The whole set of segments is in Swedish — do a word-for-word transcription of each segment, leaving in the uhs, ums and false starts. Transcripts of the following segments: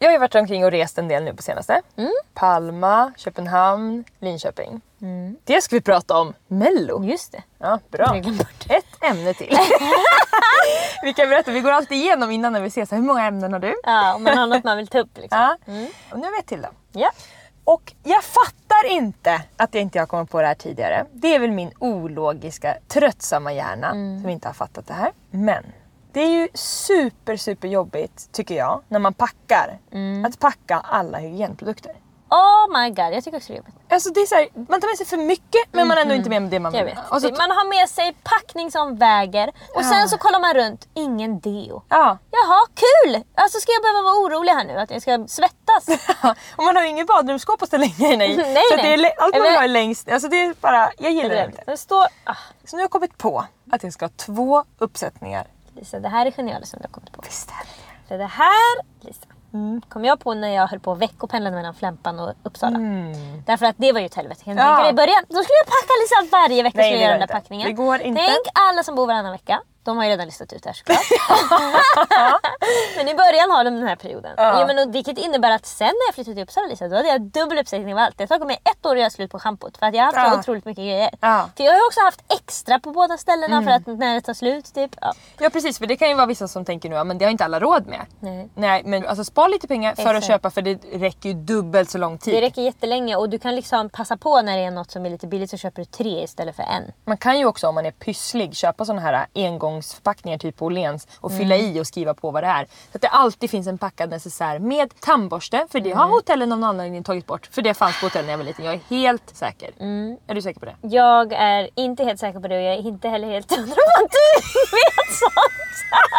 Jag har ju varit omkring och rest en del nu på senaste. Mm. Palma, Köpenhamn, Linköping. Mm. Det ska vi prata om. Mello. Just det. Ja, bra. Ett ämne till. Vi kan berätta, vi går alltid igenom innan när vi ses. Hur många ämnen har du? Ja, om man har något man vill ta upp liksom. Ja. Mm. Och nu har vi ett till då. Ja. Och jag fattar inte att jag inte har kommit på det här tidigare. Det är väl min ologiska, tröttsamma hjärna mm. som inte har fattat det här. Men det är ju super, super jobbigt tycker jag när man packar. Mm. Att packa alla hygienprodukter. Oh my god, jag tycker också det är jobbigt. Alltså det är så här, man tar med sig för mycket men mm. man är ändå inte med med det man vill. Och så man har med sig packning som väger och ja. sen så kollar man runt, ingen deo. Ja. Jaha, kul! Alltså ska jag behöva vara orolig här nu att jag ska svettas? Och man har ju ingen badrumsskåp att ställa grejerna i. nej, så nej. Det är, allt man har är längst, alltså det är bara, jag gillar det inte. Det står, ah. Så nu har jag kommit på att jag ska ha två uppsättningar. Lisa, det här är genialiskt som du har kommit på. Visst är det. För det här, Lisa, mm. kom jag på när jag höll på att veckopendla mellan Flämpan och Uppsala. Mm. Därför att det var ju ett helvete. Jag ja. tänkte i början, då skulle jag packa liksom varje vecka. Nej, skulle jag göra den där packningen. Det går inte. Tänk alla som bor varannan vecka. De har ju redan listat ut det här såklart. Men i början har de den här perioden. Ja. Ja, men, vilket innebär att sen när jag flyttade till Uppsala, Lisa, då hade jag dubbel uppsättning av allt. Det har tagit mig ett år att göra slut på schampot. För att jag har haft ja. så otroligt mycket grejer. Ja. För jag har ju också haft extra på båda ställena mm. för att när det tar slut typ. Ja. ja precis, för det kan ju vara vissa som tänker nu ja, men det har inte alla råd med. Nej, Nej men alltså spar lite pengar för Exakt. att köpa för det räcker ju dubbelt så lång tid. Det räcker jättelänge och du kan liksom passa på när det är något som är lite billigt så köper du tre istället för en. Man kan ju också om man är pysslig köpa såna här engångsförpackningar typ på Åhléns och mm. fylla i och skriva på vad det är. Så att det alltid finns en packad necessär med tandborste. För det har mm. hotellen av någon anledning tagit bort. För det fanns på hotellen när jag var liten. Jag är helt säker. Mm. Är du säker på det? Jag är inte helt säker på det och jag är inte heller helt hundra på att du vet sånt.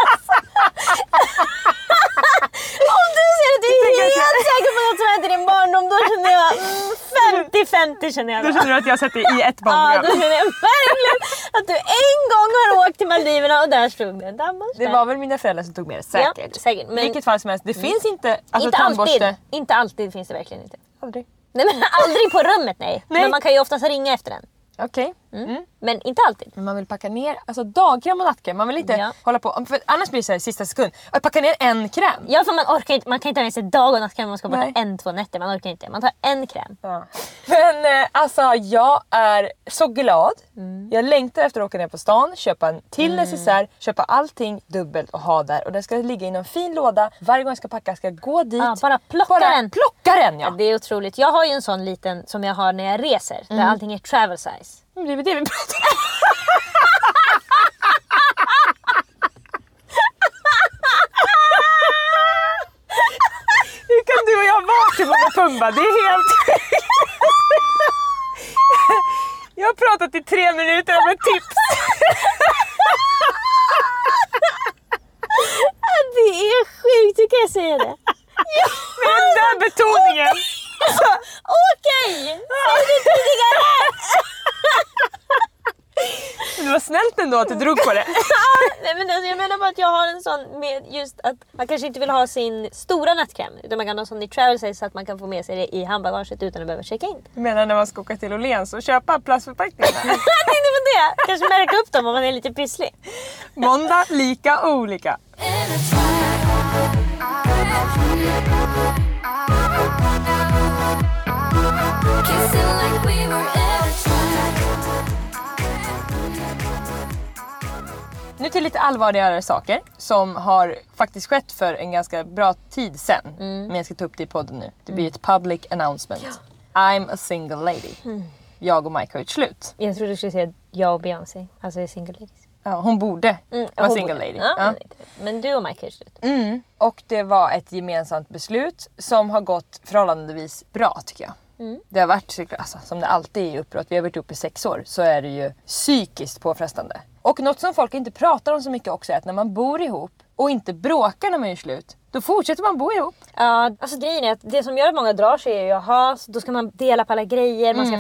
Om du säger att du är helt säker på något som heter din barndom, då känner jag femtio femtio känner jag. Då känner du att jag har sett det i ett barnprogram. Ja, då känner jag verkligen att du en gång har åkt till Maldiverna och där stod det en tandborste. Det var väl mina föräldrar som tog med det, säkert. Ja, säkert. Men vilket fall som helst, det mm. finns inte alltså, inte tandborste. Alltid. Inte alltid finns det verkligen inte. Aldrig. Nej, men aldrig på rummet, nej. nej. Men man kan ju oftast ringa efter den. Okej. Okay. Mm. Mm. Men inte alltid. Men man vill packa ner alltså dagkräm och nattkräm. Man vill inte ja. hålla på. För annars blir det så här sista sekund. Att packa ner en kräm. Ja, för man orkar inte. Man kan inte ha med sig dag och nattkräm. Man ska bara ta en, två nätter. Man orkar inte. Man tar en kräm. Ja. Men eh, alltså jag är så glad. Mm. Jag längtar efter att åka ner på stan. Köpa en till mm. necessär. Köpa allting dubbelt och ha där. Och det ska ligga i en fin låda. Varje gång jag ska packa ska jag gå dit. Ja, bara plocka bara den. Plocka den, ja. Ja. Det är otroligt. Jag har ju en sån liten som jag har när jag reser. Mm. Där allting är travel size. Det är det vi pratar om. Hur kan du och jag vara till Mona Pumba? Det är helt sjukt. Jag har pratat i tre minuter om ett tips. Det är sjukt, hur kan jag säga det? Med den där betoningen. Okej, säg det tidigare. Det var snällt ändå att du drog på det. Nej, men alltså, jag menar bara att jag har en sån med just att man kanske inte vill ha sin stora nattkräm utan man kan ha sån i travel size så att man kan få med sig det i handbagaget utan att behöva checka in. Du menar när man ska åka till Åhléns och köpa plastförpackningar? Nej, det var det. Kanske märka upp dem om man är lite pysslig. Måndag lika olika. Nu till lite allvarligare saker som har faktiskt skett för en ganska bra tid sen. Mm. Men jag ska ta upp det i podden nu. Det blir ett public announcement. Ja. I'm a single lady. Mm. Jag och Mike har ett slut. Jag trodde du skulle säga jag och Beyoncé. Alltså är single ladies. Ja, hon borde mm, vara hon single borde. lady. Ja, ja. Men, men du och Mike har ett slut. Mm. Och det var ett gemensamt beslut som har gått förhållandevis bra tycker jag. Mm. Det har varit, alltså, som det alltid är i uppbrott, vi har varit uppe i sex år, så är det ju psykiskt påfrestande. Och något som folk inte pratar om så mycket också är att när man bor ihop och inte bråkar när man gör slut, då fortsätter man bo ihop. Ja, alltså grejen är att det som gör att många drar sig är ju, jaha, så då ska man dela på alla grejer, man ska mm. flytta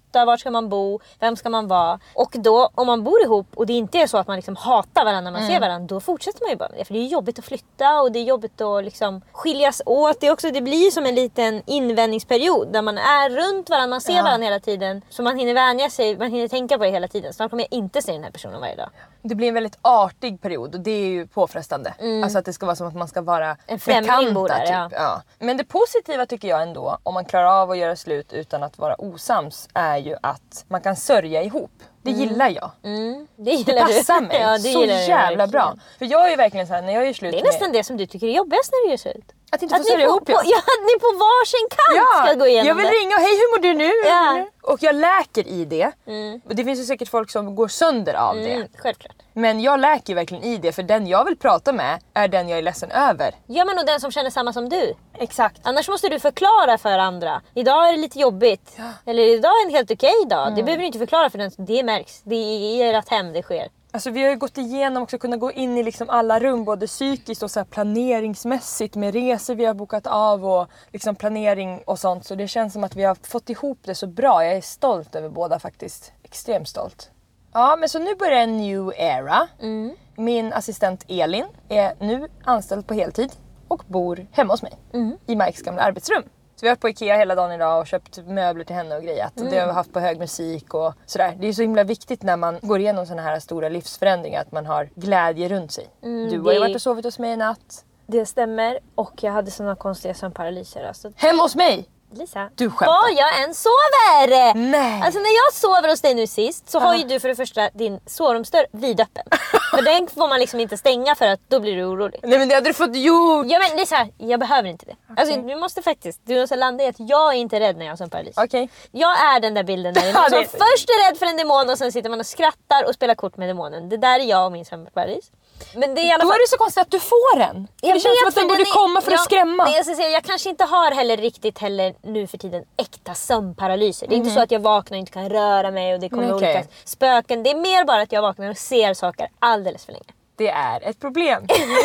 flytta, vart ska man bo, vem ska man vara. Och då om man bor ihop och det inte är så att man liksom hatar varandra när man mm. ser varandra, då fortsätter man ju bara med det. För det är jobbigt att flytta och det är jobbigt att liksom skiljas åt. Det, är också, det blir som en liten invändningsperiod där man är runt varandra, man ser ja. varandra hela tiden. Så man hinner vänja sig, man hinner tänka på det hela tiden. Snart kommer jag inte se den här personen varje dag. Det blir en väldigt artig period och det är ju påfrestande. Mm. Alltså att det ska vara som att man ska vara en främling bor där, typ. ja. Ja. Men det positiva tycker jag ändå, om man klarar av att göra slut utan att vara osams, är ju att man kan sörja ihop. Det mm. gillar jag. Mm. Det, gillar det passar du. mig ja, det så jävla jag bra. För jag är ju verkligen så här, när jag gör slut Det är med... nästan det som du tycker är jobbigast när du gör slut. Att inte få sörja ihop. På, ja, att ni på varsin kant ja, ska gå igenom jag vill det. ringa och hej, hur mår du nu? Ja. Och jag läker i det. Mm. Och det finns ju säkert folk som går sönder av mm, det. Självklart. Men jag läker verkligen i det, för den jag vill prata med är den jag är ledsen över. Ja, men och den som känner samma som du. Exakt. Annars måste du förklara för andra. Idag är det lite jobbigt. Ja. Eller idag är en helt okej dag. Mm. Det behöver du inte förklara för den. Det märks. Det är ert hem det sker. Alltså vi har ju gått igenom också, kunna gå in i liksom alla rum, både psykiskt och så här planeringsmässigt, med resor vi har bokat av och liksom planering och sånt. Så det känns som att vi har fått ihop det så bra. Jag är stolt över båda faktiskt. Extremt stolt. Ja, men så nu börjar en new era. Mm. Min assistent Elin är nu anställd på heltid och bor hemma hos mig mm. i Marks gamla arbetsrum. Så vi har varit på Ikea hela dagen idag och köpt möbler till henne och grejat. Mm. Och det har vi haft på hög musik och sådär. Det är så himla viktigt när man går igenom sådana här stora livsförändringar att man har glädje runt sig. Mm, du har ju varit och sovit hos mig i natt. Det stämmer. Och jag hade sådana konstiga sömnparalyser. Alltså. Hemma hos mig? Lisa, du skämtar. Var jag än sover! Nej. Alltså när jag sover hos dig nu sist så uh. har ju du för det första din sovrumsdörr vidöppen. För den får man liksom inte stänga för att då blir du orolig. Nej, men det hade du fått gjort. Ja, men det är så här, jag behöver inte det. Okay. Alltså du måste faktiskt, du måste landa i att jag är inte rädd när jag har sömnparalys. Okay. Jag är den där bilden där man som först är rädd för en demon och sen sitter man och skrattar och spelar kort med demonen. Det där är jag och min sömnparalys. Men det är i alla fall... Då är det så konstigt att du får den. Jag det känns som att den borde är... komma för ja, att skrämma. Men jag ska säga, jag kanske inte har heller riktigt heller nu för tiden äkta sömnparalyser. Det är mm. inte så att jag vaknar och inte kan röra mig och det kommer okay. olika spöken. Det är mer bara att jag vaknar och ser saker alldeles för länge. Det är ett problem.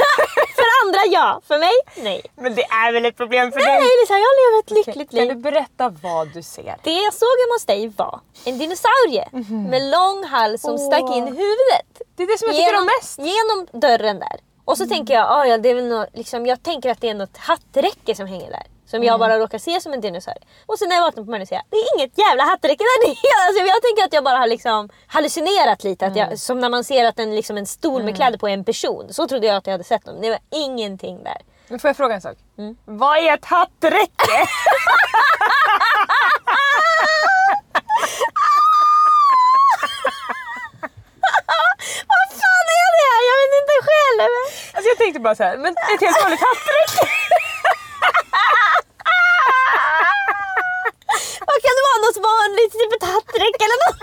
För andra ja, för mig nej. Men det är väl ett problem för nej, dig? Nej Lisa, jag lever ett lyckligt okay. liv. Kan du berätta vad du ser? Det jag såg hemma hos dig var en dinosaurie mm-hmm. med lång hals som oh. stack in huvudet. Det är det som jag genom, tycker om mest. Genom dörren där. Och så mm. tänker jag, ah, ja, det är väl något, liksom, jag tänker att det är något hatträcke som hänger där. Som mm. jag bara råkar se som en dinosaurie. Och sen när jag vaknar på morgonen säger jag, det är inget jävla hatträcke där. Alltså, jag tänker att jag bara har liksom hallucinerat lite. Att jag, mm. som när man ser att en, liksom, en stol med kläder på är en person. Så trodde jag att jag hade sett dem. Det var ingenting där. Men får jag fråga en sak? Mm. Vad är ett hatträcke? Vad fan är det? Jag vet inte själv. Alltså jag tänkte bara så här, men ett helt vanligt hatträcke. Vad kan det vara? Något vanligt, typ ett hatträcke eller något?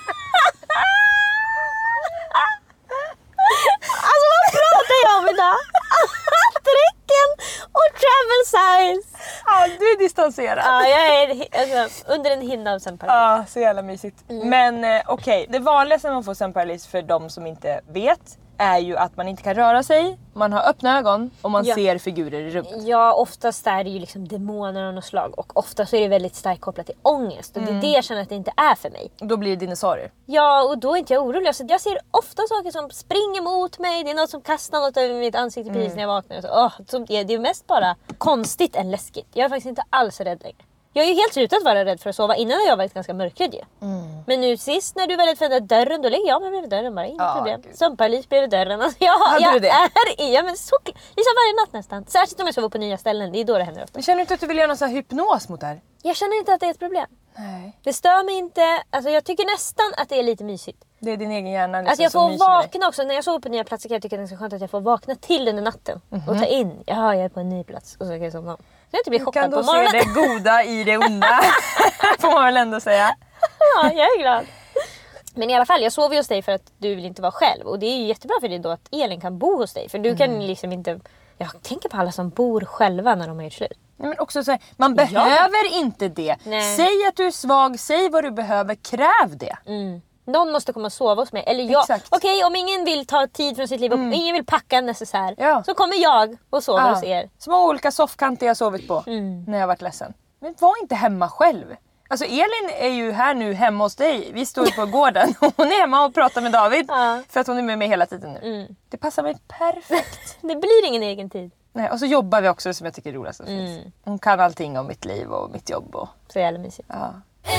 Alltså vad pratar jag om idag? Hatträcken och travel size. Ja, du är distanserad. Ja, jag är alltså, under en hinna av sömnparalys. Ja, så jävla mysigt. Mm. Men eh, okej, okay. Det vanligaste när man får sömnparalys för de som inte vet är ju att man inte kan röra sig, man har öppna ögon och man ja. ser figurer i rummet. Ja, oftast är det ju liksom demoner av något slag och ofta så är det väldigt starkt kopplat till ångest och mm. det är det jag känner att det inte är för mig. Då blir det dinosaurier. Ja, och då är inte jag orolig. Så jag ser ofta saker som springer mot mig, det är något som kastar något över mitt ansikte precis mm. när jag vaknar. Så, oh, så det är mest bara konstigt än läskigt. Jag är faktiskt inte alls rädd längre. Jag är ju helt slutat vara rädd för att sova. Innan har jag varit ganska mörkrädd ju. Mm. Men nu sist när du var rädd för den där dörren, då lägger jag mig bredvid dörren bara. Inga oh, problem. Sömnparalys bredvid dörren. Alltså, jag Hade jag du det? är i, ja, men så, liksom varje natt nästan. Särskilt om jag sover på nya ställen. Det är då det händer ofta. Men känner du inte att du vill göra någon sån här hypnos mot det här? Jag känner inte att det är ett problem. Nej. Det stör mig inte. Alltså, jag tycker nästan att det är lite mysigt. Det är din egen hjärna liksom, att jag får vakna också. När jag sover på nya platser kan jag tycka att det är så skönt att jag får vakna till under natten. Mm-hmm. Och ta in, ja jag är på en ny plats. Och så kan jag somna om. Så jag inte blir chockad på morgonen. Du kan då se det goda i det onda. Får man väl ändå säga. Ja, jag är glad. Men i alla fall, jag sover hos dig för att du vill inte vara själv. Och det är ju jättebra för dig då att Elin kan bo hos dig. För du kan mm. liksom inte... Jag tänker på alla som bor själva när de har gjort slut. Nej, men också så här, man behöver ja. inte det. Nej. Säg att du är svag, säg vad du behöver, kräv det. Mm. Någon måste komma och sova hos mig. Eller jag. Okej, okay, om ingen vill ta tid från sitt liv och mm. ingen vill packa en necessär. Ja. Så kommer jag och sover ja. hos er. Små olika soffkanter jag sovit på mm. när jag varit ledsen. Men var inte hemma själv. Alltså Elin är ju här nu hemma hos dig. Vi står ju på gården och hon är hemma och pratar med David. Ja. För att hon är med mig hela tiden nu. Mm. Det passar mig perfekt. Det blir ingen egen tid. Nej, och så jobbar vi också som jag tycker är roligast. Mm. Hon kan allting om mitt liv och mitt jobb. Och... Så jävla mysigt. Ja.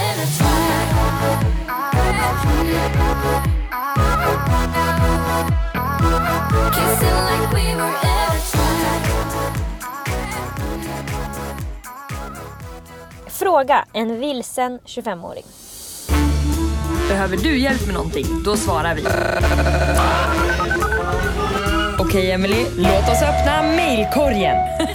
Fråga en vilsen tjugofemåring. Behöver du hjälp med någonting? Då svarar vi. Okej okay, Emily, låt oss öppna mailkorgen.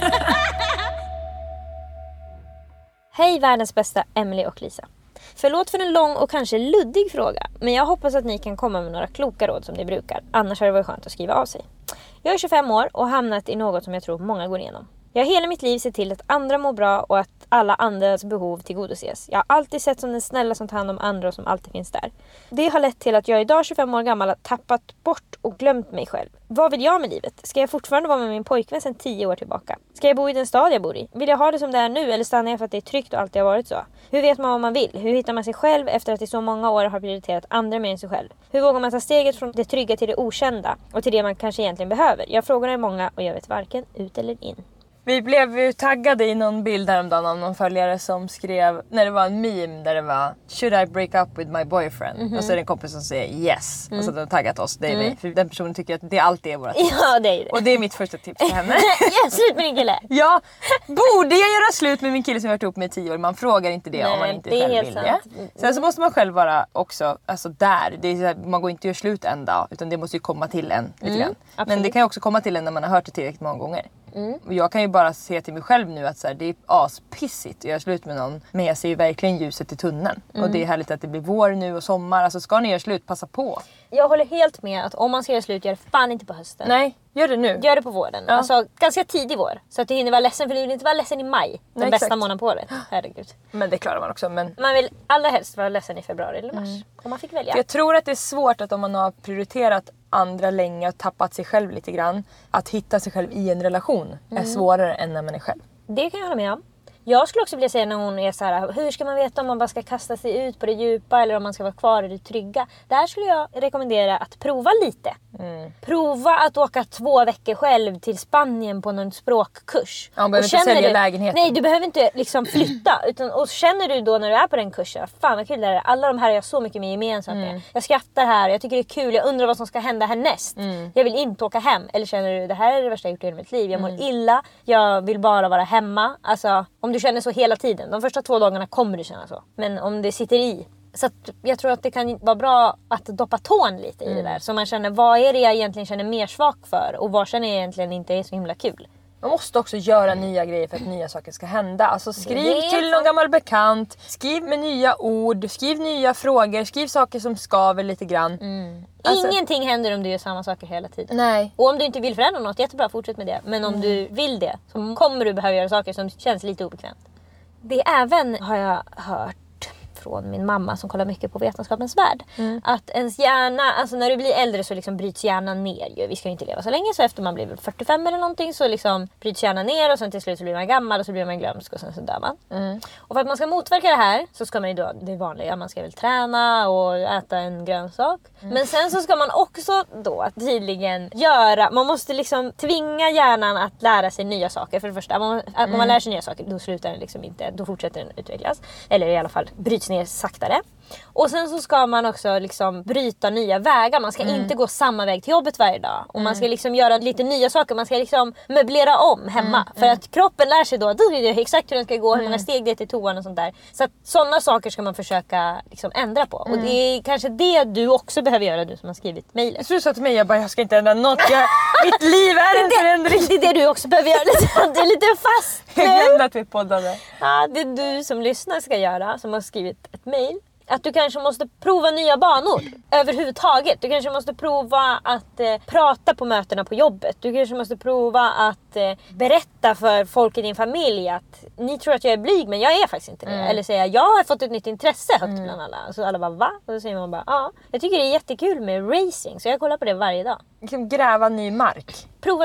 Hej världens bästa Emily och Lisa. Förlåt för en lång och kanske luddig fråga, men jag hoppas att ni kan komma med några kloka råd som ni brukar. Annars har det varit skönt att skriva av sig. Jag är tjugofem år och har hamnat i något som jag tror många går igenom. Jag har hela mitt liv sett till att andra mår bra och att alla andras behov tillgodoses. Jag har alltid sett som den snälla som tar hand om andra och som alltid finns där. Det har lett till att jag idag tjugofem år gammal har tappat bort och glömt mig själv. Vad vill jag med livet? Ska jag fortfarande vara med min pojkvän sedan tio år tillbaka? Ska jag bo i den stad jag bor i? Vill jag ha det som det är nu eller stannar jag för att det är tryggt och alltid har varit så? Hur vet man vad man vill? Hur hittar man sig själv efter att i så många år har prioriterat andra mer än sig själv? Hur vågar man ta steget från det trygga till det okända och till det man kanske egentligen behöver? Jag frågar är många och jag vet varken ut eller in. Vi blev ju taggade i någon bild häromdagen av någon följare som skrev, när det var en meme där det var Should I break up with my boyfriend? Mm-hmm. Och så är det en kompis som säger yes. Mm. Och så har de taggat oss, det är mm. vi. För den personen tycker att det alltid är våra tips. Ja, det är det. Och det är mitt första tips till henne. Ja, slut med din kille. Ja, borde jag göra slut med min kille som jag har varit ihop med i tio år? Man frågar inte det. Nej, om man inte det själv vill det. Sen så måste man själv vara också alltså där. Det är så här, man går inte att göra slut en dag, utan det måste ju komma till en lite mm, grann. Men det kan ju också komma till en när man har hört det tillräckligt många gånger. Mm. Och jag kan ju bara se till mig själv nu att så här, det är aspissigt att göra slut med någon. Men jag ser ju verkligen ljuset i tunneln. Mm. Och det är härligt att det blir vår nu och sommar. Alltså ska ni göra slut, passa på. Jag håller helt med att om man ska göra slut, gör det fan inte på hösten. Nej, gör det nu. Gör det på våren. Ja. Alltså ganska tidig vår. Så att du hinner vara ledsen, för du vill inte vara ledsen i maj. Den Nej, bästa exakt. månaden på året. Herregud. Men det klarar man också. Men... Man vill allra helst vara ledsen i februari eller mars. Mm. Om man fick välja. För jag tror att det är svårt att om man har prioriterat andra länge och tappat sig själv lite grann. Att hitta sig själv i en relation mm. är svårare än när man är själv. Det kan jag hålla med om. Jag skulle också vilja säga när hon är så här: hur ska man veta om man bara ska kasta sig ut på det djupa eller om man ska vara kvar i det trygga? Där skulle jag rekommendera att prova lite. Mm. Prova att åka två veckor själv till Spanien på någon språkkurs. Ja, man behöver inte sälja lägenheten. Nej, du behöver inte liksom flytta. Utan, och känner du då när du är på den kursen, fan vad kul det är. Alla de här har jag så mycket med gemensamt med. Mm. Jag skrattar här, jag tycker det är kul, jag undrar vad som ska hända härnäst. Mm. Jag vill inte åka hem. Eller känner du, det här är det värsta jag gjort i hela mitt liv. Jag mår mm. illa, jag vill bara vara hemma. Alltså, om du känner så hela tiden. De första två dagarna kommer du känna så. Men om det sitter i. Så att jag tror att det kan vara bra att doppa tån lite i mm. det där. Så man känner, vad är det jag egentligen känner mer svag för? Och vad känner jag egentligen inte är så himla kul? Man måste också göra nya grejer för att nya saker ska hända. Alltså skriv till någon gammal bekant. Skriv med nya ord. Skriv nya frågor. Skriv saker som skaver lite grann. Mm. Alltså, ingenting händer om du gör samma saker hela tiden. Nej. Och om du inte vill förändra något, jättebra, fortsätt med det. Men om mm. du vill det, så kommer du behöva göra saker som känns lite obekvämt. Det även har jag hört från min mamma som kollar mycket på Vetenskapens värld. Mm. Att ens hjärna, alltså när du blir äldre så liksom bryts hjärnan ner ju. Vi ska ju inte leva så länge, så efter man blir fyrtiofem eller någonting så liksom bryts hjärnan ner och sen till slut så blir man gammal och så blir man glömsk och sen så dör man. Mm. Och för att man ska motverka det här så ska man ju då, det vanliga, man ska väl träna och äta en grönsak. Mm. Men sen så ska man också då tydligen göra, man måste liksom tvinga hjärnan att lära sig nya saker. För det första, man, mm. om man lär sig nya saker då slutar den liksom inte, då fortsätter den utvecklas. Eller i alla fall bryts ner saktare. Och sen så ska man också liksom bryta nya vägar. Man ska mm. inte gå samma väg till jobbet varje dag. Och mm. man ska liksom göra lite nya saker. Man ska liksom möblera om hemma. Mm. För att kroppen lär sig då exakt hur den ska gå, mm. hur många steg det är till toan och sånt där. Så att sådana saker ska man försöka liksom ändra på. Mm. Och det är kanske det du också behöver göra, du som har skrivit mejlet. Jag tror så till mig, jag bara, jag ska inte ändra något. Jag, mitt liv är en förändring. Det är det du också behöver göra. Du är lite fast. Jag glömde att vi poddade. Ja, det du som lyssnar ska göra, som har skrivit ett mejl. Att du kanske måste prova nya banor överhuvudtaget. Du kanske måste prova att eh, prata på mötena på jobbet. Du kanske måste prova att eh, berätta för folk i din familj att ni tror att jag är blyg men jag är faktiskt inte det. Mm. Eller säga jag har fått ett nytt intresse högt mm. bland alla. Så alla bara va? Och så säger man bara ja. Jag tycker det är jättekul med racing så jag kollar på det varje dag. Liksom gräva ny mark. Prova det.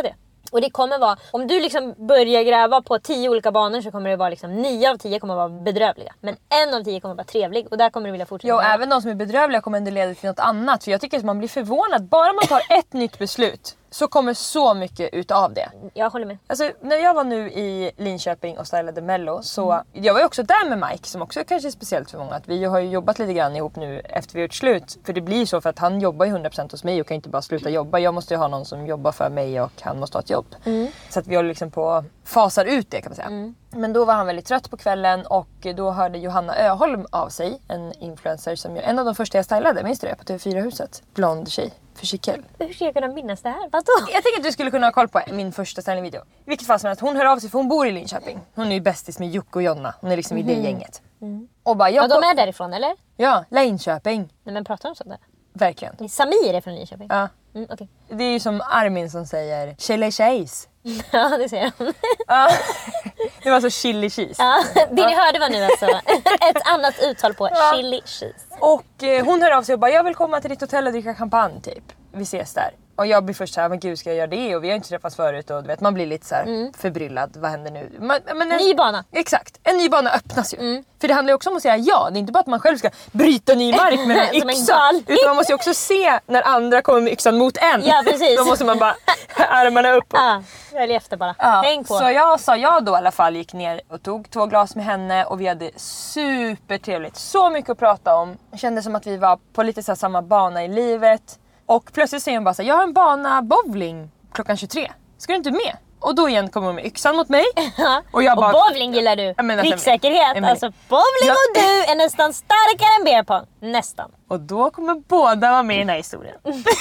Och det kommer vara, om du liksom börjar gräva på tio olika banor så kommer det vara liksom nio av tio kommer vara bedrövliga. Men en av tio kommer vara trevlig och där kommer du vilja fortsätta. Ja, och även de som är bedrövliga kommer ändå leda till något annat. För jag tycker att man blir förvånad. Bara man tar ett nytt beslut så kommer så mycket utav det. Jag håller med. Alltså när jag var nu i Linköping och stylade Mello så mm. jag var ju också där med Mike som också kanske är speciellt för många. Att vi har ju jobbat lite grann ihop nu efter vi har gjort slut. För det blir så för att han jobbar ju hundra procent hos mig och kan inte bara sluta jobba. Jag måste ju ha någon som jobbar för mig och han måste ha ett jobb. Mm. Så att vi håller liksom på fasar ut det kan man säga. Mm. Men då var han väldigt trött på kvällen och då hörde Johanna Öholm av sig. En influencer som jag, en av de första jag stylade, minns du det? På T V fyra-huset. Blond tjej. För cykel. Hur ska jag kunna minnas det här? Vadå? Jag tänker att du skulle kunna ha koll på min första stylingvideo. I vilket fall som helst, hon hör av sig för hon bor i Linköping. Hon är ju bästis med Jocke och Jonna. Hon är liksom mm. i det gänget. Mm. Och bara, jag ja, de är därifrån eller? Ja, Linköping. Nej men pratar de sånt där? Verkligen. Samir är från Linköping? Ja. Mm, okay. Det är ju som Armin som säger chili cheese. Ja, det säger han. Ja, det var så chili cheese. Ja, det ni hörde var nu alltså ett annat uttal på ja. Chili cheese. Och eh, hon hör av sig och bara, jag vill komma till ditt hotell och dricka champagne typ. Vi ses där. Och jag blir först så här, men gud ska jag göra det? Och vi har inte träffats förut och du vet, man blir lite så här mm. förbryllad. Vad händer nu? Man, men en, ny bana. Exakt, en ny bana öppnas ju. Mm. För det handlar ju också om att säga ja. Det är inte bara att man själv ska bryta ny mark med en yxa. En utan man måste ju också se när andra kommer med yxan mot en. Ja, precis. Då måste man bara armarna upp. Och... Ja, välj efter bara. Ja. Häng på. Så jag sa ja då i alla fall, gick ner och tog två glas med henne. Och vi hade supertrevligt. Så mycket att prata om. Det kändes som att vi var på lite så här samma bana i livet. Och plötsligt säger hon bara så här, jag har en bana bowling klockan tjugotre. Ska du inte med? Och då igen kommer hon med yxan mot mig. Och, jag bara, och bowling gillar du. Pricksäkerhet. Alltså bowling jag... och du är nästan starkare än beer pong. Nästan. Och då kommer båda vara med i den här historien.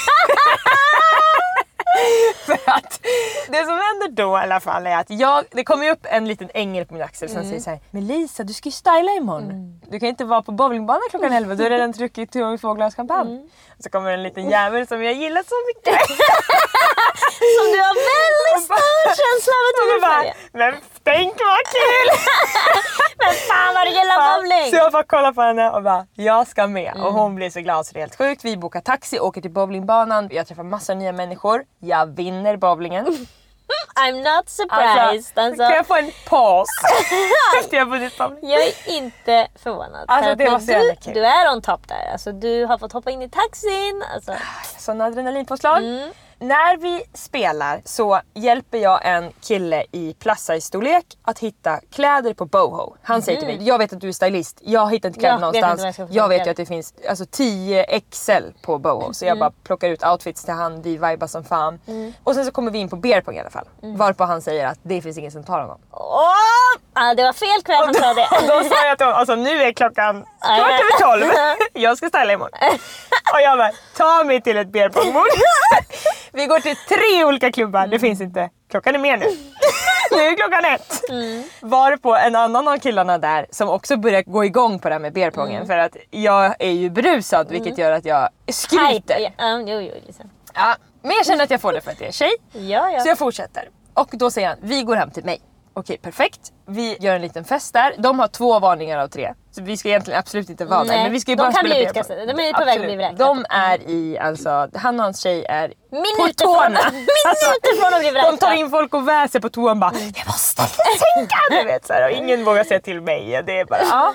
För att det som händer då i alla fall är att jag, det kommer ju upp en liten ängel på min axel som mm. säger så här: men Lisa, du ska ju styla imorgon. Mm. Du kan inte vara på bowlingbanan klockan elva, du har redan druckit två glas champagne. Mm. Och så kommer en liten jävel som jag gillar så mycket. Som du har väldigt stor känsla av att du bara, men tänk vad kul! Men fan vad du gillar bowling! Så jag bara kollar på henne och bara, jag ska med. Mm. Och hon blir så glad så det är helt sjukt. Vi bokar taxi, åker till bowlingbanan. Jag träffar massa nya människor. Jag vinner bowlingen. I'm not surprised. Alltså, alltså. Kan jag få en paus? Efter jag vunnit bowling. Jag är inte förvånad. Alltså, det var så du, kul. Du är on top där. Alltså, du har fått hoppa in i taxin. Alltså. Sån adrenalinpåslag. Mm. När vi spelar så hjälper jag en kille i plus-size-storlek att hitta kläder på Boho. Han mm. säger till mig, jag vet att du är stylist, jag hittar inte kläder ja, någonstans. Vet jag, jag vet ju att det finns alltså, tio X L på Boho. Så jag mm. bara plockar ut outfits till han, vi vibar som fan. Mm. Och sen så kommer vi in på beer pong i alla fall. Mm. Varpå han säger att det finns ingen som tar honom. Åh! Ah, det var fel kväll han sa det. Och då sa jag till honom, alltså nu är klockan kvart över tolv. Jag ska styla imorgon. Och jag bara, ta mig till ett beer pong-bord. Vi går till tre olika klubbar, mm. det finns inte. Klockan är mer nu. Nu är klockan ett. Mm. Var på en annan av killarna där som också börjar gå igång på det här med beerpongen. Mm. För att jag är ju brusad, vilket mm. gör att jag skryter. Ja, um, jo, jo, liksom. Ja, men jag känner att jag får det för att jag är tjej. Ja, ja. Så jag fortsätter. Och då säger han, vi går hem till mig. Okej, perfekt. Vi gör en liten fest där. De har två varningar av tre. Så vi ska egentligen absolut inte vara där. Men vi ska ju de bara kan spela bli utkastade. De är på väg att bli vräkta. De är i, alltså, han och hans tjej är minuter på tårna. Minuter från att bli vräkta. De tar in folk och väser på toan bara, mm. jag måste tänka, du vet så här. Och ingen vågar säga till mig. Det är bara, ja.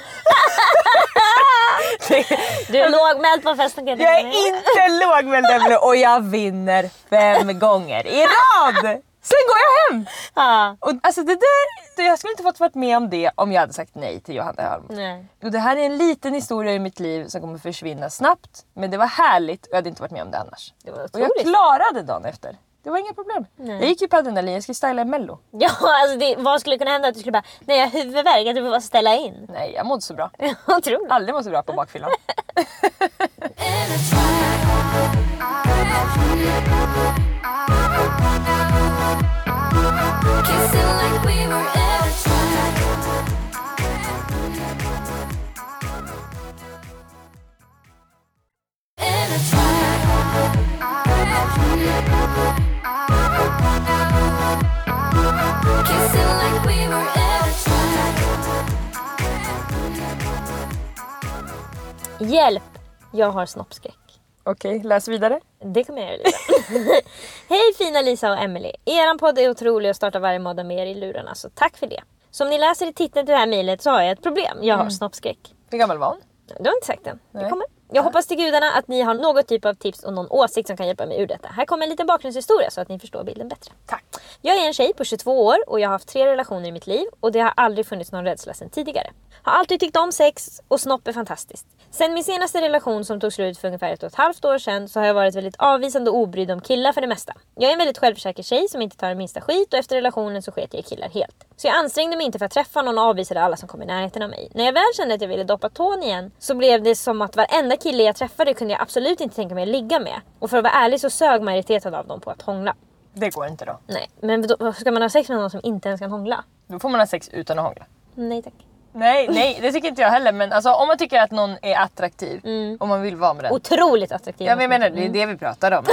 Du är lågmäld på festen. Jag är inte lågmäld och jag vinner fem gånger i rad. Sen går jag hem! Ja. Och alltså det där, jag skulle inte fått varit med om det om jag hade sagt nej till Johanna Öholm. Nej. Och det här är en liten historia i mitt liv som kommer försvinna snabbt. Men det var härligt och jag hade inte varit med om det annars. Det var och jag klarade dagen efter. Det var inga problem. Nej. Jag gick ju på adrenalin, jag skulle styla i Mello. Ja, alltså det, vad skulle kunna hända? Att du skulle bara, nej jag har huvudvärk, att du får bara ställa in. Nej, jag mådde så bra. Jag tror det. Aldrig mådde så bra på bakfyllan. Hjälp, jag har snoppskräck. Okej, okay, läs vidare. Det kommer jag göra, Lisa. Hej fina Lisa och Emily. Eran podd är otrolig och startar varje måndag med er i lurarna, så tack för det. Som ni läser i titeln till det här mejlet så har jag ett problem. Jag har mm. snoppskräck. Hur gammal var hon? Du har inte sagt den. Det kommer. Jag hoppas till gudarna att ni har något typ av tips och någon åsikt som kan hjälpa mig ur detta. Här kommer en liten bakgrundshistoria så att ni förstår bilden bättre. Tack. Jag är en tjej på tjugotvå år och jag har haft tre relationer i mitt liv och det har aldrig funnits någon rädsla sedan tidigare. Har alltid tyckt om sex och snopp är fantastiskt. Sen min senaste relation som tog slut för ungefär ett och ett halvt år sedan så har jag varit väldigt avvisande och obrydd om killar för det mesta. Jag är en väldigt självsäker tjej som inte tar den minsta skit och efter relationen så sket jag i killar helt. Så jag ansträngde mig inte för att träffa någon och avvisade alla som kom i närheten av mig. När jag väl kände att jag ville doppa tån igen så blev det som att varenda kille jag träffade kunde jag absolut inte tänka mig att ligga med. Och för att vara ärlig så sög majoriteten av dem på att hångla. Det går inte då. Nej, men då ska man ha sex med någon som inte ens kan hångla? Då får man ha sex utan att hångla. Nej tack. Nej, nej, det tycker inte jag heller. Men alltså, om man tycker att någon är attraktiv mm. och man vill vara med den. Otroligt attraktiv. Ja, men jag menar, det är det vi pratar om.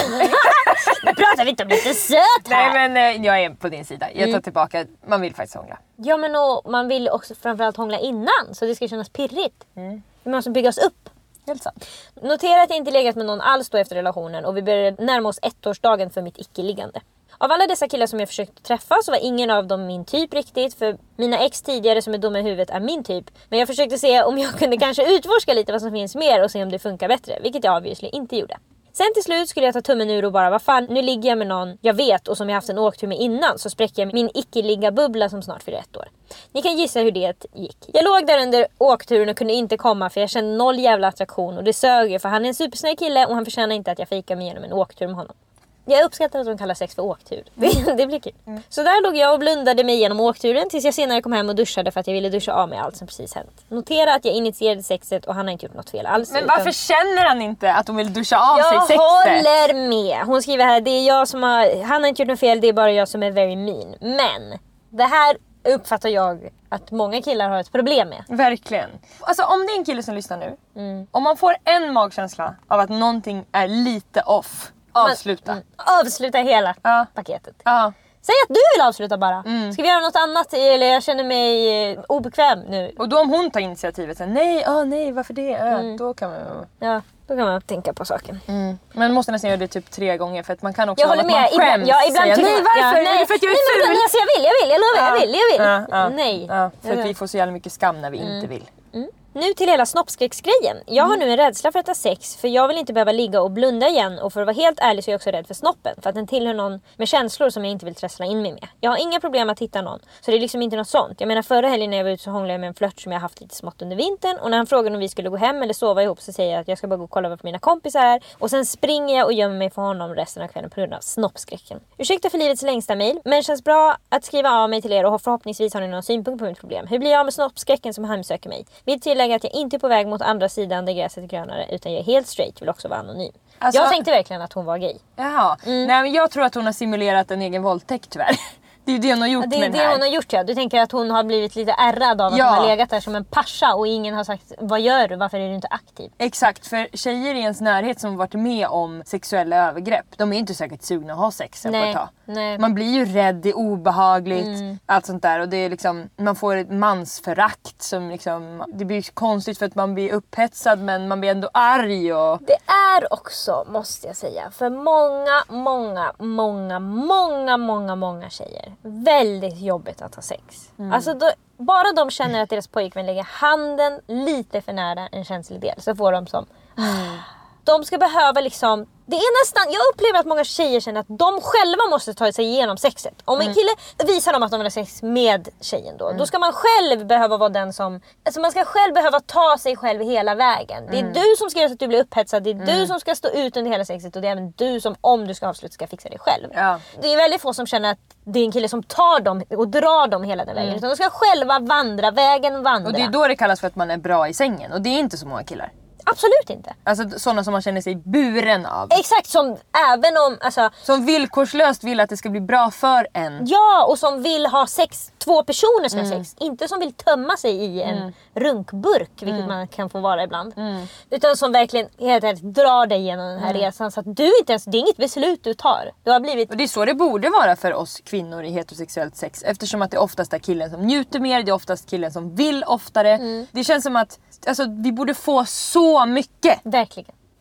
Nu pratar vi inte om lite söt här. Nej, men jag är på din sida. Jag tar mm. tillbaka, man vill faktiskt hångla. Ja, men och, man vill också framförallt hångla innan. Så det ska kännas pirrigt. Mm. Det måste byggas upp. Helt sant. Notera att jag inte legat med någon alls då efter relationen och vi började närma oss ettårsdagen för mitt icke-liggande. Av alla dessa killar som jag försökte träffa så var ingen av dem min typ riktigt, för mina ex tidigare som är dumma i huvudet är min typ. Men jag försökte se om jag kunde kanske utforska lite vad som finns mer och se om det funkar bättre, vilket jag obviously inte gjorde. Sen till slut skulle jag ta tummen ur och bara, vad fan, nu ligger jag med någon jag vet och som jag haft en åktur med innan, så spräcker jag min icke-ligga-bubbla som snart fyller ett år. Ni kan gissa hur det gick. Jag låg där under åkturen och kunde inte komma för jag kände noll jävla attraktion och det sög ju för han är en supersnäll kille och han förtjänar inte att jag fikar mig igenom en åktur med honom. Jag uppskattar att de kallar sex för åktur. Det, det blir kul. Mm. Så där låg jag och blundade mig igenom åkturen tills jag senare kom hem och duschade för att jag ville duscha av mig allt som precis hänt. Notera att jag initierade sexet och han har inte gjort något fel alls. Men varför utan... känner han inte att hon vill duscha av jag sig sexet? Jag håller med. Hon skriver här, det är jag som har... Han har inte gjort något fel, det är bara jag som är very mean. Men det här uppfattar jag att många killar har ett problem med. Verkligen. Alltså om det är en kille som lyssnar nu. Mm. Om man får en magkänsla av att någonting är lite off. Avsluta. Men, mm, avsluta hela ja. paketet. Ja. Säg att du vill avsluta bara. Mm. Ska vi göra något annat? Eller jag känner mig eh, obekväm nu. Och då om hon tar initiativet. Så, nej, oh, nej, varför det? Äh, mm. Då kan man... Ja, då kan man tänka på saken. Mm. Men man måste nästan göra det typ tre gånger. För att man kan också... Jag håller med. Ibland, ja, ibland säga, nej, varför? Ja, nej. Är det för att jag är nej, ful? Men, alltså, jag vill, jag vill, jag lovar, ja. jag vill, jag vill. Ja, ja. Nej. Ja, för att vi får så jävla mycket skam när vi mm. inte vill. Mm. Nu till hela snoppskräcksgrejen. Jag har nu en rädsla för att ha sex, för jag vill inte behöva ligga och blunda igen, och för att vara helt ärlig så är jag också rädd för snoppen, för att den tillhör någon med känslor som jag inte vill trassla in mig med. Jag har inga problem att hitta någon, så det är liksom inte något sånt. Jag menar, förra helgen när jag var ute så hånglade jag med en flört som jag haft lite smått under vintern, och när han frågade om vi skulle gå hem eller sova ihop så säger jag att jag ska bara gå och kolla på mina kompisar här, och sen springer jag och gömmer mig för honom resten av kvällen på grund av snoppskräcken. Ursäkta för livets längsta mejl, men det känns bra att skriva av mig till er, och förhoppningsvis har ni någon synpunkt på mitt problem. Hur blir jag av med snoppskräcken som hemsöker mig? Vill tillägga att jag inte är på väg mot andra sidan där gräset är grönare, utan jag är helt straight, vill också vara anonym. Alltså, jag tänkte verkligen att hon var gay. Jaha, mm. nej men jag tror att hon har simulerat en egen våldtäkt tyvärr. Det är det hon har gjort ja, det är med det den här. hon har gjort, ja. Du tänker att hon har blivit lite ärrad av att ja. hon har legat där som en pascha och ingen har sagt, vad gör du, varför är du inte aktiv? Exakt, för tjejer i ens närhet som varit med om sexuella övergrepp, de är inte säkert sugna att ha sex på ett tag. Nej. Man blir ju rädd, det är obehagligt, mm. allt sånt där, och det är liksom, man får ett mansförakt som liksom, det blir konstigt för att man blir upphetsad men man blir ändå arg och... Det är också, måste jag säga, för många, många, många, många, många, många tjejer väldigt jobbigt att ha sex. Mm. Alltså då, bara de känner att deras pojkvän lägger handen lite för nära en känslig del, så får de som mm. de ska behöva liksom, det är nästan, jag upplever att många tjejer känner att de själva måste ta sig igenom sexet. Om en kille visar dem att de vill ha sex med tjejen då, mm. då ska man själv behöva vara den som, alltså man ska själv behöva ta sig själv hela vägen. Det är mm. du som ska göra så att du blir upphetsad, det är mm. du som ska stå ut under hela sexet, och det är även du som, om du ska avsluta, ska fixa det själv. Ja. Det är väldigt få som känner att det är en kille som tar dem och drar dem hela den vägen, mm. utan de ska själva vandra vägen, vandra. Och det är då det kallas för att man är bra i sängen, och det är inte så många killar. Absolut inte. Alltså sådana som man känner sig buren av. Exakt, som även om... Alltså, som villkorslöst vill att det ska bli bra för en. Ja, och som vill ha sex, två personer ska ha mm. sex. Inte som vill tömma sig i en mm. runkburk, vilket mm. man kan få vara ibland. Mm. Utan som verkligen helt enkelt drar dig igenom den här mm. resan, så att du inte ens, det är inget beslut du tar. Du har blivit... Och det är så det borde vara för oss kvinnor i heterosexuellt sex. Eftersom att det oftast är killen som njuter mer, det är oftast killen som vill oftare. Mm. Det känns som att alltså, vi borde få så mycket. Verkligen.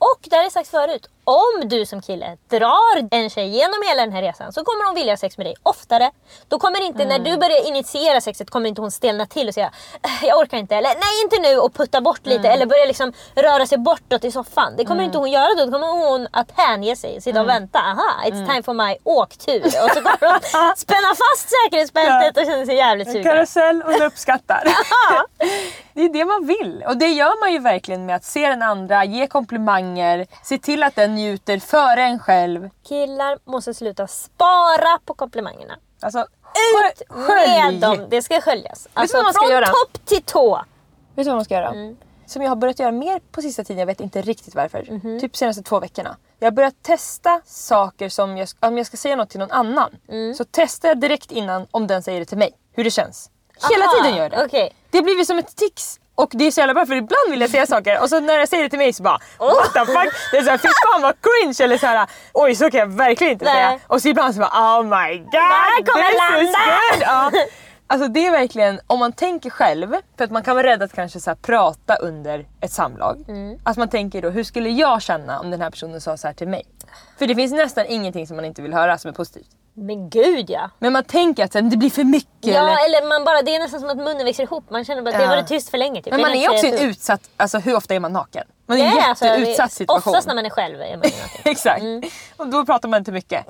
Och där är det sagt förut, om du som kille drar en tjej genom hela den här resan så kommer hon vilja ha sex med dig oftare. Då kommer inte, mm. när du börjar initiera sexet kommer inte hon stelna till och säga jag orkar inte, eller nej inte nu och putta bort lite mm. eller börja liksom röra sig bortåt i soffan. Det kommer mm. inte hon göra då, då kommer hon att hänge sig, sitta och mm. vänta, aha, it's mm. time for my åktur. Och så kommer hon spänna fast säkerhetsbältet och känner sig jävligt sugen. Karusell och uppskattar. Det är det man vill. Och det gör man ju verkligen med att se den andra, ge komplimanger, se till att den njuter före en själv. Killar måste sluta spara på komplimangerna. Alltså, ut med dem. Det ska sköljas. Alltså vad man ska från göra? topp till tå. Vet du vad man ska göra? Mm. Som jag har börjat göra mer på sista tiden, jag vet inte riktigt varför. Mm-hmm. Typ senaste två veckorna. Jag har börjat testa saker som jag, om jag ska säga något till någon annan. Mm. Så testar jag direkt innan om den säger det till mig. Hur det känns. Hela Aha, tiden gör det. Okay. Det blir som ett tics. Och det är så jävla bra för ibland vill jag säga saker och så när jag säger det till mig så bara what the fuck, det är såhär fy fan vad cringe eller såhär oj så kan jag verkligen inte Nej. säga. Och så ibland så bara oh my god, this is good. Ja. Alltså det är verkligen, om man tänker själv, för att man kan vara rädd att kanske så här prata under ett samlag. Mm. Att man tänker då, hur skulle jag känna om den här personen sa så här till mig? För det finns nästan ingenting som man inte vill höra som är positivt. Men gud ja. Men man tänker att det blir för mycket. Ja, eller, eller man bara, det är nästan som att munnen växer ihop. Man känner bara att ja. det har varit tyst för länge. Typ. Men man är också en utsatt, alltså hur ofta är man naken? Man är i en alltså, jätteutsatt situation. Oftast när man är själv är man naken. Exakt. Mm. Och då pratar man inte mycket.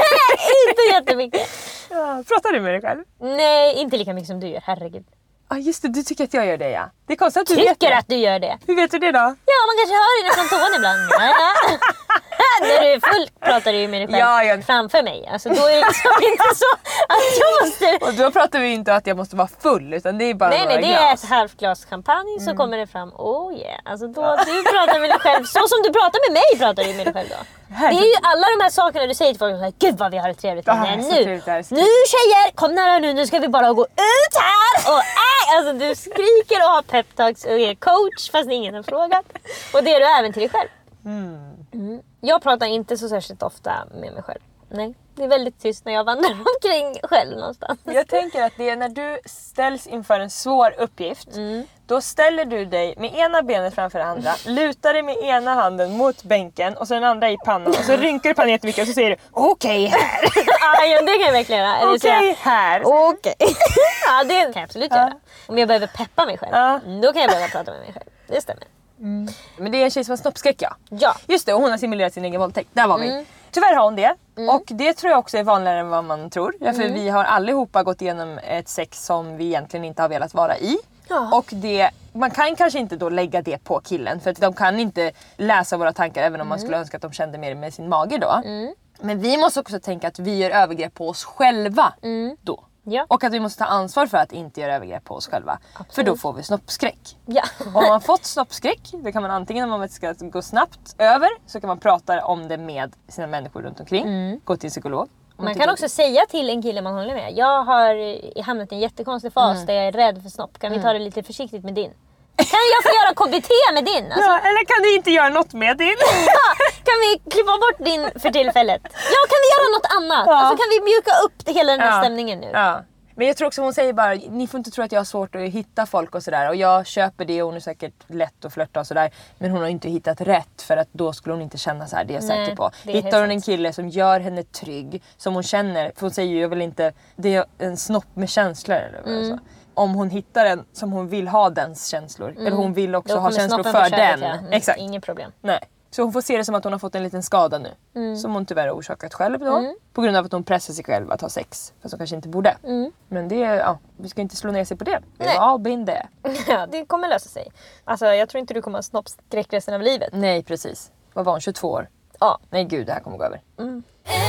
Inte jättemycket. Ja, pratar du med dig själv? Nej, inte lika mycket som du gör, herregud. Ja ah, just det, du tycker att jag gör det ja. Det är konstigt att du tycker vet det. att du gör det. Hur vet du det då? Ja, man kanske hör det från tån ibland. Ja. När du är full pratar du ju med dig själv ja, jag... framför mig. Alltså då är det liksom inte så att jag måste... Och då pratar vi inte att jag måste vara full utan det är bara Nej, nej, det glas. är ett halvt glas champagne så mm. kommer det fram. Oh yeah. Alltså då du pratar med dig själv så som du pratar med mig pratar du med dig själv då. Det är ju alla de här sakerna du säger till folk såhär, gud vad vi har det trevligt. Ah, Nej, nu, trevligt nu tjejer, kom nära nu, nu ska vi bara gå ut här. Och äh, alltså du skriker och har peptalks och är coach fast ingen har frågat. Och det är du även till dig själv. Mm. Mm. Jag pratar inte så särskilt ofta med mig själv. Nej, det är väldigt tyst när jag vandrar omkring själv någonstans. Jag tänker att det är när du ställs inför en svår uppgift. Mm. Då ställer du dig med ena benet framför det andra, lutar dig med ena handen mot bänken och så den andra i pannan. Och så rynkar du pannan jättemycket och så säger du okej okay, här. Ja, det kan jag verkligen göra. Okej okay, här. Okej. Okay. Ja, det kan jag absolut ja. göra. Om jag behöver peppa mig själv, ja. då kan jag behöva prata med mig själv. Det stämmer. Mm. Men det är en tjej som har snoppskräck ja. Ja. Just det, och hon har simulerat sin egen våldtäkt. Där var vi. Mm. Tyvärr har hon det. Mm. Och det tror jag också är vanligare än vad man tror. Mm. För vi har allihopa gått igenom ett sex som vi egentligen inte har velat vara i. Ja. Och det, man kan kanske inte då lägga det på killen. För att de kan inte läsa våra tankar även om mm. man skulle önska att de kände mer med sin mage då. Mm. Men vi måste också tänka att vi gör övergrepp på oss själva mm. då. Ja. Och att vi måste ta ansvar för att inte göra övergrepp på oss själva. Absolut. För då får vi snoppskräck. Ja. Om man har fått snoppskräck, det kan man antingen om man ska gå snabbt över så kan man prata om det med sina människor runt omkring. Mm. Gå till psykolog. Man kan också säga till en kille man håller med. Jag har hamnat i en jättekonstig fas mm. där jag är rädd för snopp. Kan mm. vi ta det lite försiktigt med din? Kan jag få göra K B T med din? Alltså? Ja, eller kan du inte göra något med din? Ja, kan vi klippa bort din för tillfället? Ja, kan vi göra något annat? Ja. Alltså kan vi mjuka upp hela den här ja. stämningen nu? Ja. Men jag tror också hon säger bara, ni får inte tro att jag har svårt att hitta folk och sådär. Och jag köper det och hon är säkert lätt att flirta och sådär. Men hon har inte hittat rätt för att då skulle hon inte känna så här, det är jag Nej, säker på. Hittar hon en kille som gör henne trygg, som hon känner, för hon säger ju jag vill inte, det är en snopp med känslor eller vad mm. så. Om hon hittar en som hon vill ha dens känslor. Mm. Eller hon vill också ha känslor för den. Ja. Mm. Exakt. Inget problem. Nej. Så hon får se det som att hon har fått en liten skada nu. Mm. Som hon tyvärr har orsakat själv då. Mm. På grund av att hon pressar sig själv att ha sex. Fast hon kanske inte borde. Mm. Men det är, ja, vi ska inte slå ner sig på det. Vi har all been there. Ja, det kommer lösa sig. Alltså jag tror inte du kommer ha snoppskräck resten av livet. Nej, precis. Vad var hon? tjugotvå år? Ja. Nej gud, det här kommer gå över. Mm.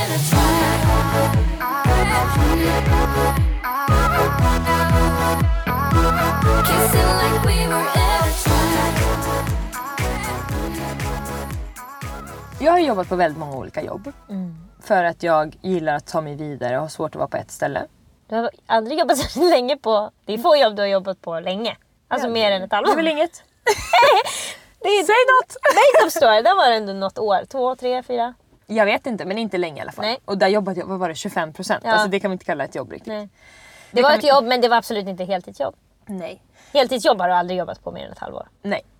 Jag har jobbat på väldigt många olika jobb. Mm. För att jag gillar att ta mig vidare och har svårt att vara på ett ställe. Du har aldrig jobbat så länge på... Det är få jobb du har jobbat på länge. Alltså ja, mer än ett halvår. Det är väl inget. det är, Säg något! Makeup Store, där var det ändå något år. Två, tre, fyra. Jag vet inte, men inte länge i alla fall. Nej. Och där jobbade jag, vad var det, tjugofem procent? Ja. Alltså det kan man inte kalla ett jobb riktigt. Nej. Det, det var ett vi... jobb, men det var absolut inte heltidsjobb. Nej. Heltidsjobb har du aldrig jobbat på mer än ett halvår? Nej.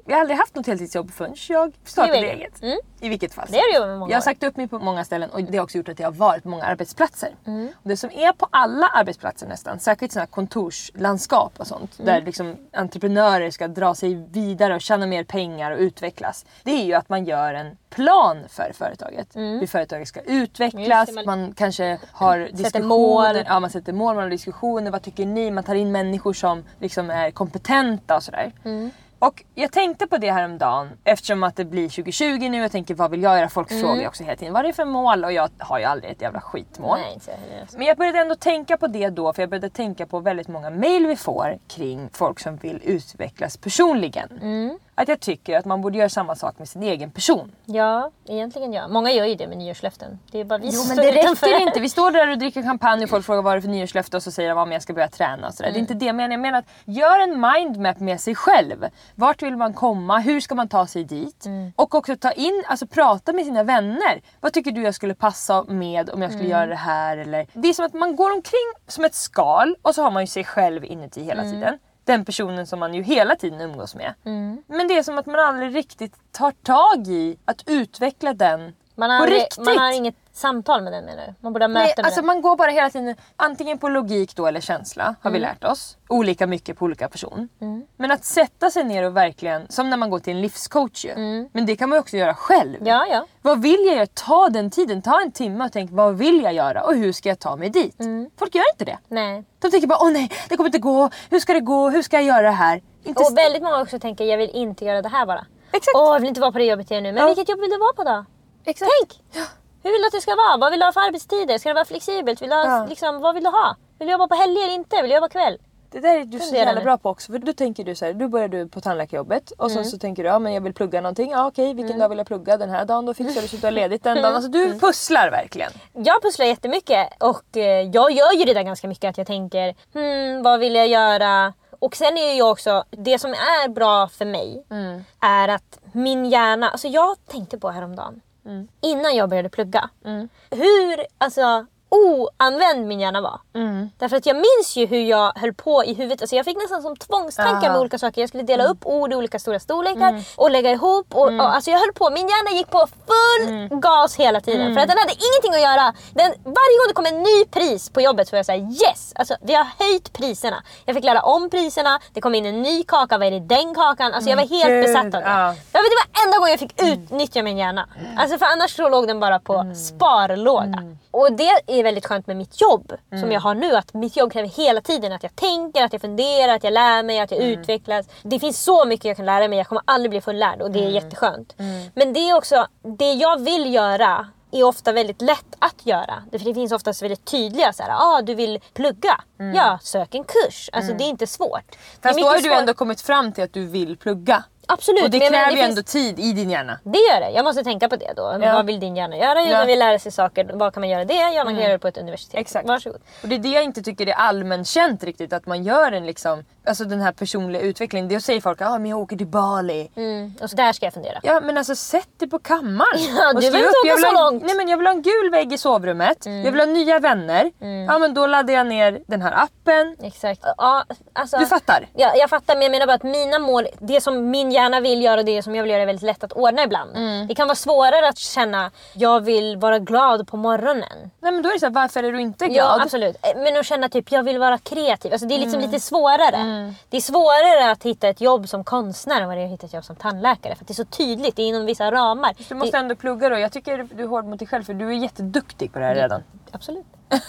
jag har aldrig haft något heltidsjobb förrän jag startade eget. Mm. I vilket fall. Det är det ju med många jag har sagt upp mig på många ställen och det har också gjort att jag har varit på många arbetsplatser. Mm. Och det som är på alla arbetsplatser nästan, särskilt sådana här kontorslandskap och sånt, mm. där liksom entreprenörer ska dra sig vidare och tjäna mer pengar och utvecklas. Det är ju att man gör en plan för företaget. Mm. Hur företaget ska utvecklas. Man... man kanske har diskussioner. Sätter mål. Ja, man sätter mål, man har diskussioner. Vad tycker ni? Man tar in människor som liksom är kompetenta och sådär. Mm. Och jag tänkte på det här om dagen eftersom att det blir tjugo tjugo nu. Jag tänker, vad vill jag göra? Folk mm. frågar också hela tiden, vad är det för mål? Och jag har ju aldrig ett jävla skitmål. Nej, inte det. Men jag började ändå tänka på det då. För jag började tänka på väldigt många mejl vi får kring folk som vill utvecklas personligen. Mm. Att jag tycker att man borde göra samma sak med sin egen person. Ja, egentligen ja. Många gör ju det med nyårslöften. Det är bara vi jo, men det räcker inte. Vi står där och dricker champagne och folk frågar vad det är för nyårslöfte och så säger de att jag ska börja träna och sådär. Mm. Det är inte det jag menar. Jag menar att gör en mindmap med sig själv. Vart vill man komma? Hur ska man ta sig dit? Mm. Och också ta in, alltså prata med sina vänner. Vad tycker du jag skulle passa med om jag skulle mm. göra det här? Eller... Det är som att man går omkring som ett skal och så har man ju sig själv inuti hela mm. tiden. Den personen som man ju hela tiden umgås med. Mm. Men det är som att man aldrig riktigt tar tag i att utveckla den man har på aldrig, riktigt. Man har inget samtal med den nu. Man borde ha möte med alltså den. Man går bara hela tiden antingen på logik då eller känsla har mm. vi lärt oss. Olika mycket på olika person. Mm. Men att sätta sig ner och verkligen, som när man går till en livscoach ju. Mm. Men det kan man ju också göra själv. Ja, ja. Vad vill jag göra? Ta den tiden, ta en timme och tänk vad vill jag göra och hur ska jag ta mig dit? Mm. Folk gör inte det. Nej. De tänker bara, åh nej, det kommer inte gå. Hur ska det gå? Hur ska jag göra det här? Inte och väldigt många också tänker, jag vill inte göra det här bara. Exakt. Åh, jag vill inte vara på det jobbet igen nu. Men ja. Vilket jobb vill du vara på då? Exakt. Tänk! Ja. Hur vill du att det ska vara? Vad vill du ha för arbetstider? Ska det vara flexibelt? Vill du ha, ja. liksom, vad vill du ha? Vill du jobba på helger eller inte? Vill du jobba kväll? Det där är du så jävla bra på också. För då tänker du så här, du börjar du på tandläkarjobbet. Och mm. så, så tänker du, ja men jag vill plugga någonting. Ja okej, vilken mm. dag vill jag plugga den här dagen? Då fixar du så att du har ledigt den dagen. Alltså du pusslar verkligen. Jag pusslar jättemycket. Och eh, jag gör ju det där ganska mycket. Att jag tänker, hmm, vad vill jag göra? Och sen är jag också, det som är bra för mig mm. är att min hjärna, alltså jag tänkte på häromdagen mm. innan jag började plugga mm. hur alltså oanvänd min hjärna var. Mm. Därför att jag minns ju hur jag höll på i huvudet. Alltså jag fick nästan som tvångstankar med olika saker. Jag skulle dela upp ord i olika stora storlekar mm. och lägga ihop. Och, mm. och, alltså jag höll på. Min hjärna gick på full mm. gas hela tiden. Mm. För att den hade ingenting att göra. Den, varje gång det kom en ny pris på jobbet så var jag säga yes! Alltså vi har höjt priserna. Jag fick lära om priserna. Det kom in en ny kaka. Vad är det den kakan? Alltså jag var helt mm. besatt av det. Ja. Det var enda gången jag fick utnyttja min hjärna. Alltså för annars så låg den bara på mm. sparlåga. Mm. Och det är väldigt skönt med mitt jobb mm. som jag har nu. Att mitt jobb kräver hela tiden att jag tänker, att jag funderar, att jag lär mig, att jag mm. utvecklas. Det finns så mycket jag kan lära mig. Jag kommer aldrig bli fullärd och det är mm. jätteskönt. Mm. Men det är också, det jag vill göra är ofta väldigt lätt att göra. För det finns oftast väldigt tydliga så här, ah, du vill plugga. Mm. Ja, sök en kurs. Alltså mm. det är inte svårt. Fast då har du ändå kommit fram till att du vill plugga. Absolut. Och det kräver ju ändå tid i din hjärna. Det gör det. Jag måste tänka på det då. Ja. Vad vill din hjärna göra? Jo, ja. Man vill lära sig saker. Vad kan man göra det? Ja, man kan mm. göra det på ett universitet. Exakt. Varsågod. Och det är det jag inte tycker är allmänt känt riktigt. Att man gör en liksom, alltså den här personliga utvecklingen. Det säger folk, ja ah, men jag åker till Bali. Mm. Och så där ska jag fundera. Ja, men alltså sätt dig på kammaren. Ja, du vill inte åka så en, långt. Nej, men jag vill ha en gul vägg i sovrummet. Mm. Jag vill ha nya vänner. Mm. Ja, men då laddar jag ner den här appen. Exakt. Ja, alltså, du fattar? Ja, jag fattar. Men jag menar bara att mina mål, det som min hjärna vill göra och det som jag vill göra är väldigt lätt att ordna ibland. Mm. Det kan vara svårare att känna, jag vill vara glad på morgonen. Nej, men då är det så här, varför är du inte glad? Ja, absolut. Men att känna typ, jag vill vara kreativ. Alltså det är liksom mm. lite svårare. Mm. Det är svårare att hitta ett jobb som konstnär än vad det är att hitta ett jobb som tandläkare. För att det är så tydligt, det är inom vissa ramar. Du måste det... ändå plugga då. Jag tycker du är hård mot dig själv för du är jätteduktig på det här redan. Absolut.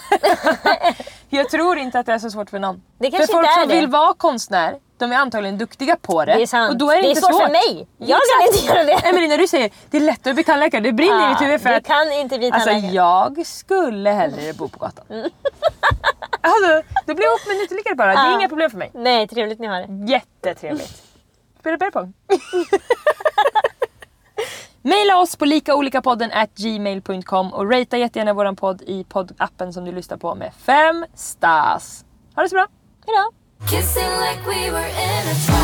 Jag tror inte att det är så svårt för någon. Det för folk som det. vill vara konstnär, de är antagligen duktiga på det. Det är sant. Och då är det, det är inte svårt, svårt för mig. Jag kan inte göra det. Emelie, när du säger det är lätt att bli tandläkare, det brinner ja, i mitt huvud för du att kan inte bli tandläkare. Alltså jag skulle hellre bo på gatan. Mm. Alltså, det blir ihop med ytterligare bara. Det är ja. inga problem för mig. Nej, trevligt ni har det. Jättetrevligt. Spelar bergpong. Maila oss på likaolikapodden at gmail punkt com och ratea jättegärna våran podd i poddappen som du lyssnar på med fem stars. Ha det så bra. Hejdå. Kissing like we were in a